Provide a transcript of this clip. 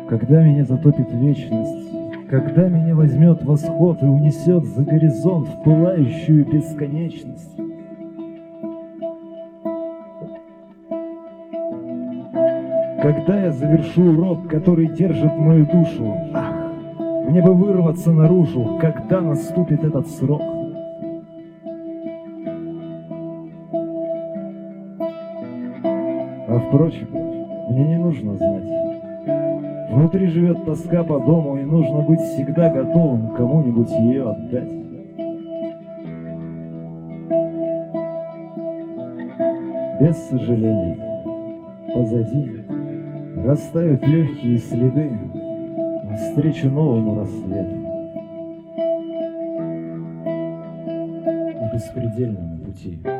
Когда меня затопит вечность, когда меня возьмет восход и унесет за горизонт в пылающую бесконечность, когда я завершу урок, который держит мою душу, ах, мне бы вырваться наружу, когда наступит этот срок. А впрочем, мне не нужно знать. Внутри живет тоска по дому, и нужно быть всегда готовым кому-нибудь ее отдать. Без сожалений, позади растают легкие следы навстречу новому рассвету и беспредельному пути.